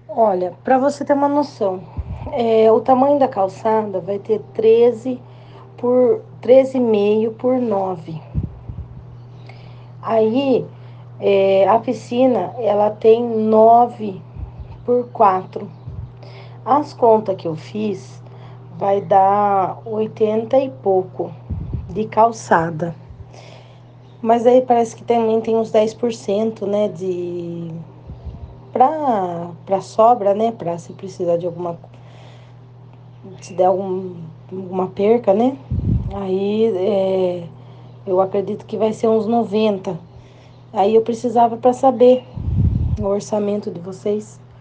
Olha, para você ter uma noção, o tamanho da calçada vai ter 13,5 por 9. Aí, a piscina, ela tem 9 por 4. As contas que eu fiz vai dar 80 e pouco de calçada. Mas aí parece que também tem uns 10%, né, pra sobra, né, pra se precisar de se der alguma perca, né? Aí eu acredito que vai ser uns 90. Aí eu precisava para saber o orçamento de vocês.